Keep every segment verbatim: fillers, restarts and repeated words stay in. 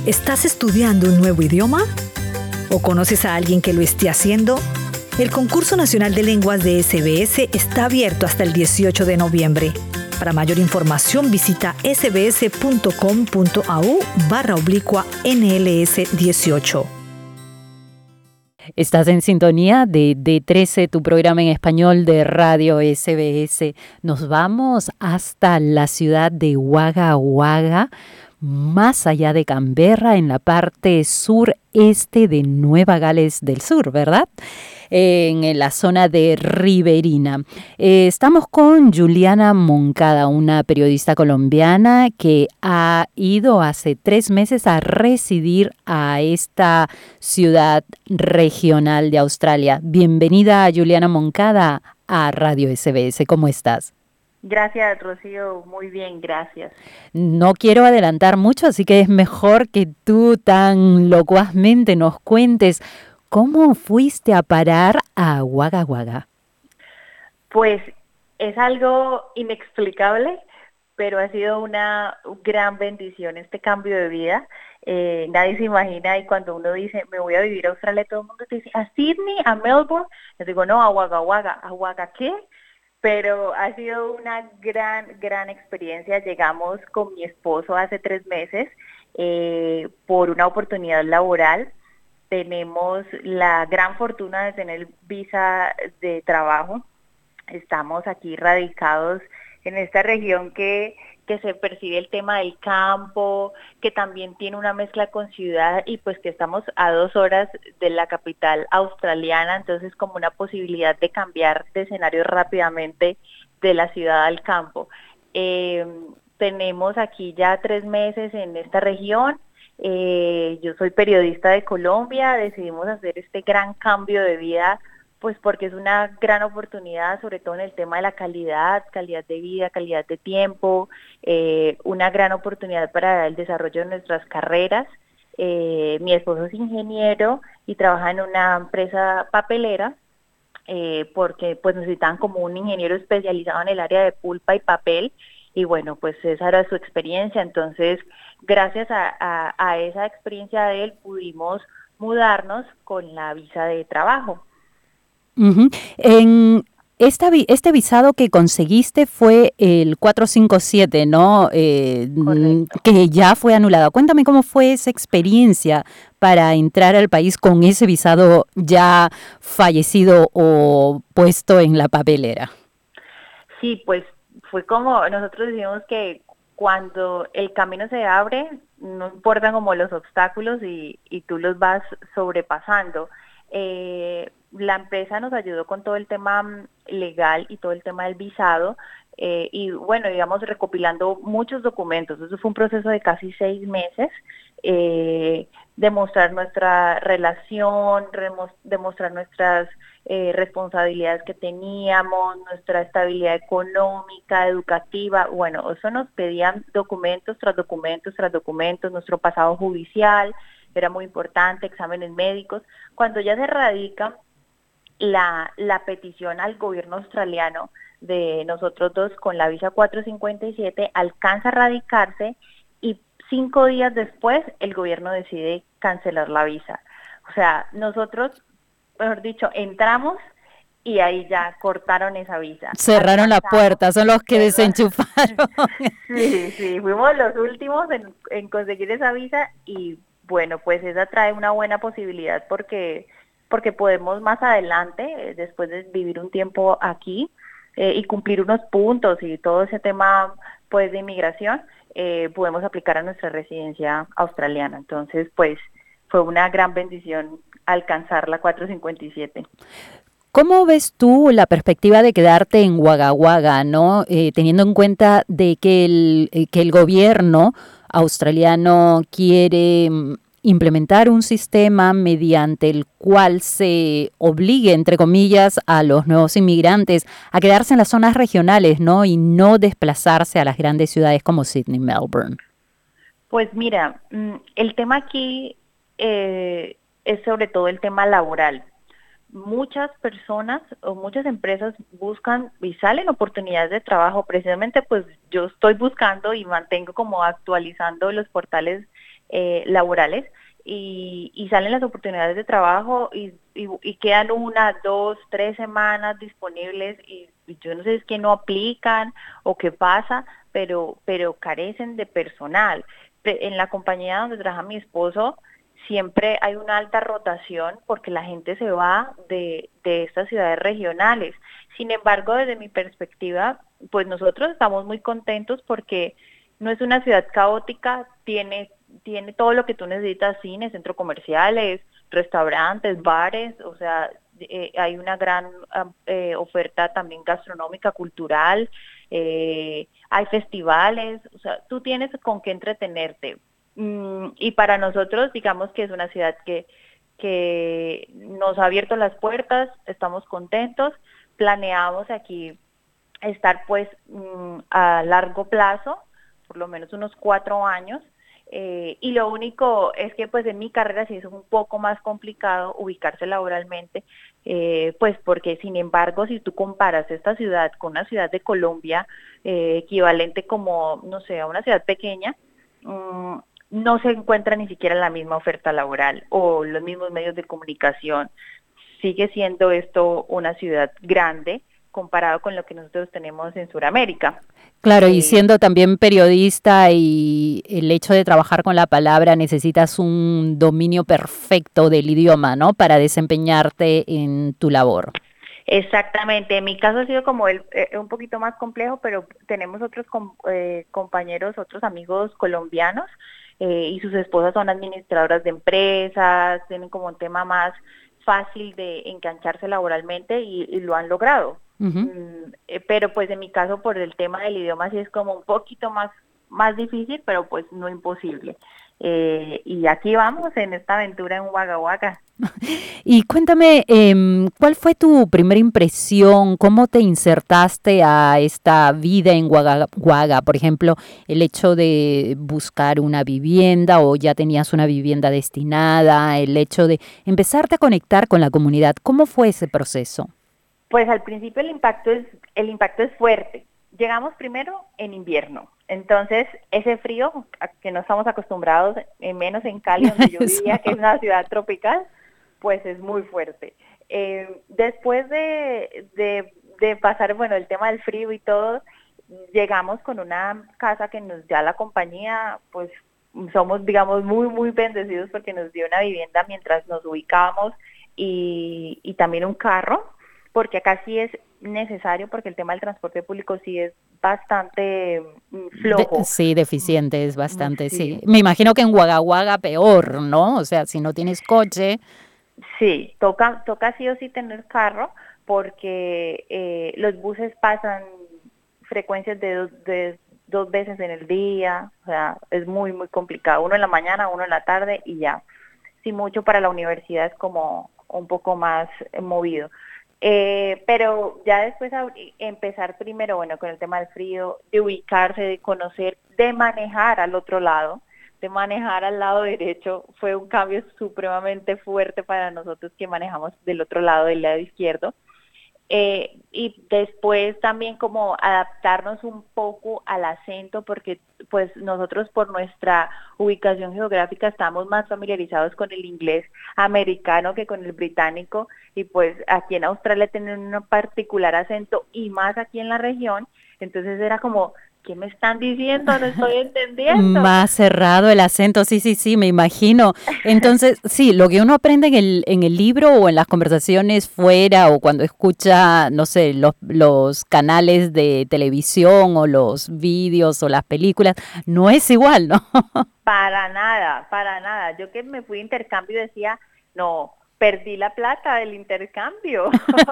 ¿Estás estudiando un nuevo idioma? ¿O conoces a alguien que lo esté haciendo? El Concurso Nacional de Lenguas de S B S está abierto hasta el dieciocho de noviembre. Para mayor información visita sbs.com.au barra oblicua NLS18. Estás en sintonía de D trece, tu programa en español de Radio S B S. Nos vamos hasta la ciudad de Wagga Wagga, más allá de Canberra, en la parte sureste de Nueva Gales del Sur, ¿verdad? En la zona de Riverina. Eh, estamos con Juliana Moncada, una periodista colombiana que ha ido hace tres meses a residir a esta ciudad regional de Australia. Bienvenida, Juliana Moncada, a Radio S B S. ¿Cómo estás? Gracias, Rocío. Muy bien, gracias. No quiero adelantar mucho, así que es mejor que tú tan locuazmente nos cuentes cómo fuiste a parar a Wagga Wagga. Pues es algo inexplicable, pero ha sido una gran bendición este cambio de vida. Eh, nadie se imagina, y cuando uno dice, me voy a vivir a Australia, todo el mundo te dice, ¿a Sydney? ¿A Melbourne? Les digo, no, a Wagga Wagga. ¿A Wagga qué? Pero ha sido una gran, gran experiencia. Llegamos con mi esposo hace tres meses eh, por una oportunidad laboral. Tenemos la gran fortuna de tener visa de trabajo. Estamos aquí radicados en esta región que, que se percibe el tema del campo, que también tiene una mezcla con ciudad, y pues que estamos a dos horas de la capital australiana, entonces como una posibilidad de cambiar de escenario rápidamente de la ciudad al campo. Eh, tenemos aquí ya tres meses en esta región. Eh, yo soy periodista de Colombia, decidimos hacer este gran cambio de vida pues porque es una gran oportunidad, sobre todo en el tema de la calidad, calidad de vida, calidad de tiempo, eh, una gran oportunidad para el desarrollo de nuestras carreras. Eh, mi esposo es ingeniero y trabaja en una empresa papelera, eh, porque pues necesitaban como un ingeniero especializado en el área de pulpa y papel, y bueno, pues esa era su experiencia. Entonces, gracias a, a, a esa experiencia de él, pudimos mudarnos con la visa de trabajo. Uh-huh. En esta, este visado que conseguiste fue el cuatrocientos cincuenta y siete, ¿no? Eh, que ya fue anulado. Cuéntame cómo fue esa experiencia para entrar al país con ese visado ya fallecido o puesto en la papelera. Sí, pues fue como nosotros decimos que cuando el camino se abre, no importan como los obstáculos y, y tú los vas sobrepasando. Eh, la empresa nos ayudó con todo el tema legal y todo el tema del visado, eh, y bueno, digamos, recopilando muchos documentos. Eso fue un proceso de casi seis meses, eh, demostrar nuestra relación, remos, demostrar nuestras eh, responsabilidades que teníamos, nuestra estabilidad económica, educativa. Bueno, eso nos pedían documentos tras documentos tras documentos, nuestro pasado judicial era muy importante, exámenes médicos. Cuando ya se radica la, la petición al gobierno australiano de nosotros dos con la visa cuatrocientos cincuenta y siete, alcanza a radicarse y cinco días después el gobierno decide cancelar la visa. O sea, nosotros, mejor dicho, entramos y ahí ya cortaron esa visa. Cerraron la puerta, son los que desenchufaron. Sí, sí, fuimos los últimos en, en conseguir esa visa, y bueno, pues esa trae una buena posibilidad porque, porque podemos más adelante, después de vivir un tiempo aquí eh, y cumplir unos puntos y todo ese tema pues de inmigración, eh, podemos aplicar a nuestra residencia australiana. Entonces, pues fue una gran bendición alcanzar la cuatrocientos cincuenta y siete. ¿Cómo ves tú la perspectiva de quedarte en Wagga Wagga, ¿no? Eh, teniendo en cuenta de que el, eh, que el gobierno australiano quiere implementar un sistema mediante el cual se obligue, entre comillas, a los nuevos inmigrantes a quedarse en las zonas regionales, ¿no? Y no desplazarse a las grandes ciudades como Sydney, Melbourne. Pues mira, el tema aquí eh, es sobre todo el tema laboral. muchas personas o muchas empresas buscan y salen oportunidades de trabajo. Precisamente pues yo estoy buscando y mantengo como actualizando los portales eh, laborales y, y salen las oportunidades de trabajo y, y, y quedan una, dos, tres semanas disponibles y, y yo no sé si es que no aplican o qué pasa, pero, pero carecen de personal. En la compañía donde trabaja mi esposo, siempre hay una alta rotación porque la gente se va de, de estas ciudades regionales. Sin embargo, desde mi perspectiva, pues nosotros estamos muy contentos porque no es una ciudad caótica, tiene, tiene todo lo que tú necesitas, cines, centros comerciales, restaurantes, bares, o sea, eh, hay una gran eh, oferta también gastronómica, cultural, eh, hay festivales, o sea, tú tienes con qué entretenerte. Y para nosotros, digamos que es una ciudad que, que nos ha abierto las puertas, estamos contentos, planeamos aquí estar pues a largo plazo, por lo menos unos cuatro años, eh, y lo único es que pues en mi carrera sí es un poco más complicado ubicarse laboralmente, eh, pues porque sin embargo si tú comparas esta ciudad con una ciudad de Colombia, eh, equivalente como, no sé, a una ciudad pequeña, um, no se encuentra ni siquiera la misma oferta laboral o los mismos medios de comunicación. Sigue siendo esto una ciudad grande comparado con lo que nosotros tenemos en Sudamérica. Claro, eh, y siendo también periodista y el hecho de trabajar con la palabra, necesitas un dominio perfecto del idioma, ¿no? Para desempeñarte en tu labor. Exactamente, en mi caso ha sido como el, eh, un poquito más complejo, pero tenemos otros com, eh, compañeros, otros amigos colombianos, eh, y sus esposas son administradoras de empresas, tienen como un tema más fácil de engancharse laboralmente y, y lo han logrado. Uh-huh. Mm, eh, pero pues en mi caso por el tema del idioma sí es como un poquito más, más difícil, pero pues no imposible. Eh, y aquí vamos en esta aventura en Wagga Wagga. Y cuéntame, eh, ¿cuál fue tu primera impresión? ¿Cómo te insertaste a esta vida en Wagga Wagga? Por ejemplo, el hecho de buscar una vivienda o ya tenías una vivienda destinada, el hecho de empezarte a conectar con la comunidad. ¿Cómo fue ese proceso? Pues al principio el impacto es, el impacto es fuerte. Llegamos primero en invierno. Entonces, ese frío a que no estamos acostumbrados, menos en Cali, donde yo vivía, que es una ciudad tropical, pues es muy fuerte. Eh, después de, de, de pasar, bueno, el tema del frío y todo, llegamos con una casa que nos da la compañía, pues somos, digamos, muy, muy bendecidos porque nos dio una vivienda mientras nos ubicábamos y, y también un carro, porque acá sí es necesario, porque el tema del transporte público sí es bastante flojo. De, sí, deficiente es bastante, sí. sí. Me imagino que en Wagga Wagga peor, ¿no? O sea, si no tienes coche. Sí, toca, toca sí o sí tener carro, porque eh, los buses pasan frecuencias de dos, de dos veces en el día, o sea, es muy, muy complicado. Uno en la mañana, uno en la tarde y ya. Sí, mucho para la universidad es como un poco más eh, movido. Eh, pero ya después empezar primero, bueno, con el tema del frío, de ubicarse, de conocer, de manejar al otro lado, de manejar al lado derecho, fue un cambio supremamente fuerte para nosotros que manejamos del otro lado, del lado izquierdo. Eh, y después también como adaptarnos un poco al acento, porque pues nosotros por nuestra ubicación geográfica estamos más familiarizados con el inglés americano que con el británico, y pues aquí en Australia tienen un particular acento y más aquí en la región, entonces era como, ¿qué me están diciendo? No estoy entendiendo. Más cerrado el acento, sí, sí, sí, me imagino. Entonces, sí, lo que uno aprende en el, en el libro o en las conversaciones fuera o cuando escucha, no sé, los, los canales de televisión o los vídeos o las películas, no es igual, ¿no? Para nada, para nada. Yo que me fui de intercambio decía, no, perdí la plata del intercambio,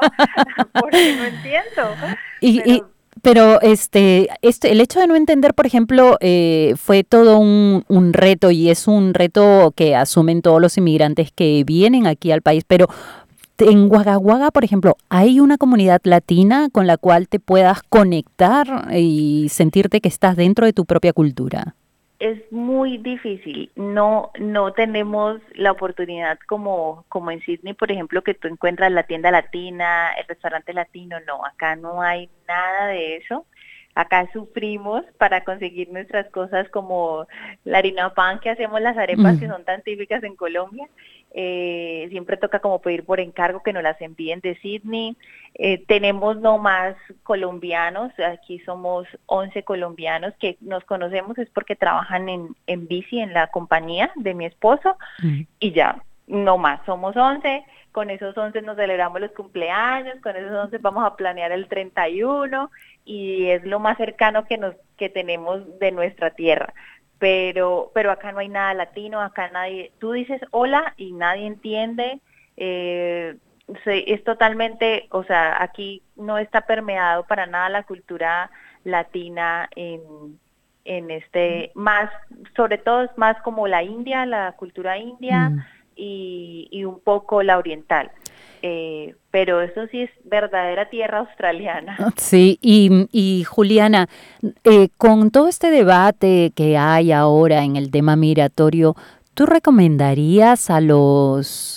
porque no entiendo. Y, Pero, y Pero este, este, el hecho de no entender, por ejemplo, eh, fue todo un, un reto y es un reto que asumen todos los inmigrantes que vienen aquí al país. Pero en Wagga Wagga, por ejemplo, ¿hay una comunidad latina con la cual te puedas conectar y sentirte que estás dentro de tu propia cultura? es muy difícil. No, no tenemos la oportunidad como, como en Sydney, por ejemplo, que tú encuentras la tienda latina, el restaurante latino. No, acá no hay nada de eso. Acá sufrimos para conseguir nuestras cosas como la harina pan que hacemos, las arepas que Mm. son tan típicas en Colombia. Eh, siempre toca como pedir por encargo que nos las envíen de Sydney. Eh, tenemos no más colombianos, aquí somos once colombianos que nos conocemos, es porque trabajan en, en bici en la compañía de mi esposo, Mm. y ya, no más, somos once. Con esos once nos celebramos los cumpleaños, con esos once vamos a planear el treinta y uno, y es lo más cercano que nos que tenemos de nuestra tierra. Pero pero acá no hay nada latino, acá nadie, tú dices hola y nadie entiende. eh, se- es totalmente, o sea, aquí no está permeado para nada la cultura latina en en este, más, sobre todo es más como la India, la cultura india, Mm. y, y un poco la oriental. Eh, pero eso sí es verdadera tierra australiana. Sí, y, y Juliana, eh, con todo este debate que hay ahora en el tema migratorio, ¿tú recomendarías a los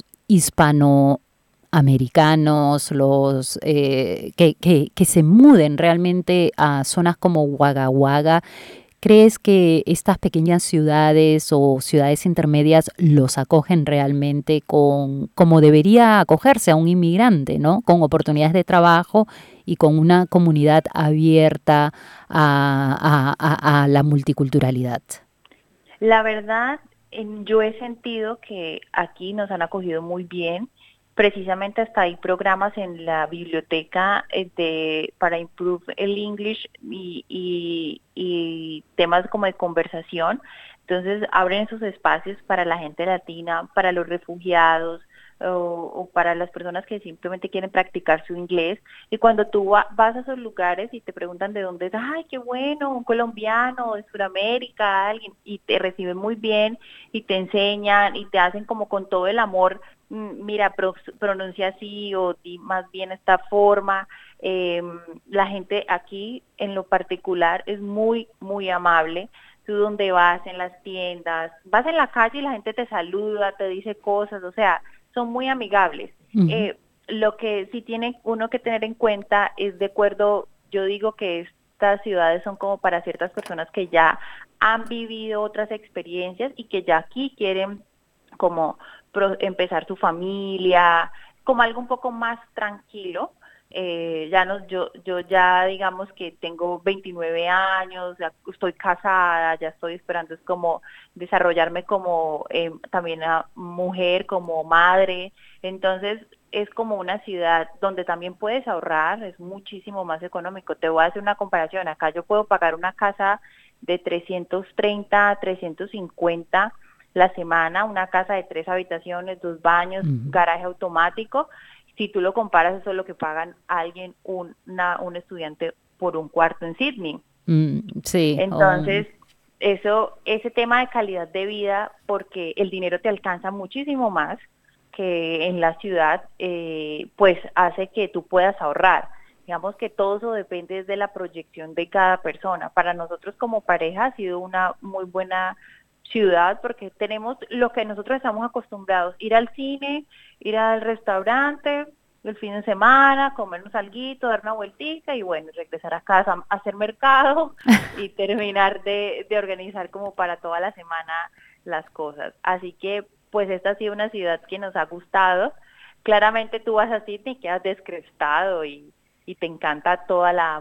hispanoamericanos, los eh, que, que, que se muden realmente a zonas como Wagga Wagga? ¿Crees que estas pequeñas ciudades o ciudades intermedias los acogen realmente con como debería acogerse a un inmigrante, ¿no? Con oportunidades de trabajo y con una comunidad abierta a, a- a- a la multiculturalidad? La verdad, en- yo he sentido que aquí nos han acogido muy bien. Precisamente hasta hay programas en la biblioteca eh, de, para improve el English y, y, y temas como de conversación. Entonces abren esos espacios para la gente latina, para los refugiados, o, o para las personas que simplemente quieren practicar su inglés. Y cuando tú va- vas a esos lugares y te preguntan de dónde es, ay, qué bueno, un colombiano de Sudamérica, alguien, y te reciben muy bien y te enseñan y te hacen como con todo el amor, mm, mira, pro- pronuncia así o di más bien esta forma. Eh, la gente aquí en lo particular es muy, muy amable. Tú donde vas, en las tiendas, vas en la calle y la gente te saluda, te dice cosas, o sea, son muy amigables. Ujú. Eh, lo que sí tiene uno que tener en cuenta es, de acuerdo, yo digo que estas ciudades son como para ciertas personas que ya han vivido otras experiencias y que ya aquí quieren como pro- empezar su familia, como algo un poco más tranquilo. Eh, ya no, yo, yo ya digamos que tengo veintinueve años, ya estoy casada, ya estoy esperando es como desarrollarme como eh, también a mujer, como madre. Entonces es como una ciudad donde también puedes ahorrar, es muchísimo más económico. Te voy a hacer una comparación. Acá yo puedo pagar una casa de trescientos treinta, trescientos cincuenta la semana, una casa de tres habitaciones, dos baños, Ujú. garaje automático. Si tú lo comparas, eso es lo que pagan alguien, un, una, un estudiante por un cuarto en Sydney. Mm, sí, um, Entonces, eso, ese tema de calidad de vida, porque el dinero te alcanza muchísimo más que en la ciudad, eh, pues hace que tú puedas ahorrar. Digamos que todo eso depende de la proyección de cada persona. Para nosotros como pareja ha sido una muy buena ciudad porque tenemos lo que nosotros estamos acostumbrados, ir al cine, ir al restaurante, el fin de semana, comernos alguito, dar una vueltica y bueno, regresar a casa, hacer mercado y terminar de, de organizar como para toda la semana las cosas. Así que pues esta ha sido una ciudad que nos ha gustado. Claramente tú vas a Sydney y quedas descrestado y, y te encanta toda la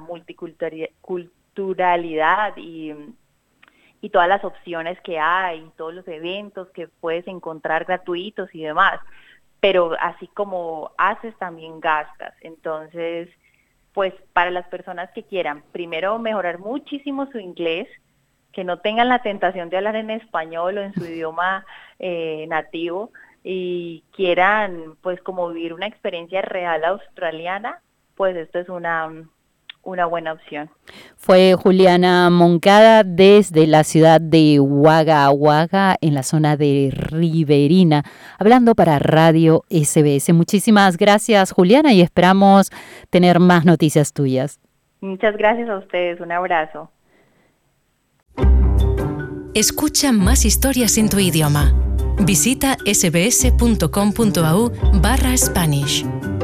multiculturalidad y, y todas las opciones que hay, todos los eventos que puedes encontrar gratuitos y demás. Pero así como haces, también gastas. Entonces, pues para las personas que quieran, primero mejorar muchísimo su inglés, que no tengan la tentación de hablar en español o en su idioma eh, nativo y quieran pues como vivir una experiencia real australiana, pues esto es una, una buena opción. Fue Juliana Moncada desde la ciudad de Wagga Wagga, en la zona de Riverina, hablando para Radio S B S. Muchísimas gracias, Juliana, y esperamos tener más noticias tuyas. Muchas gracias a ustedes, un abrazo. Escucha más historias en tu idioma. Visita sbs.com.au barra Spanish.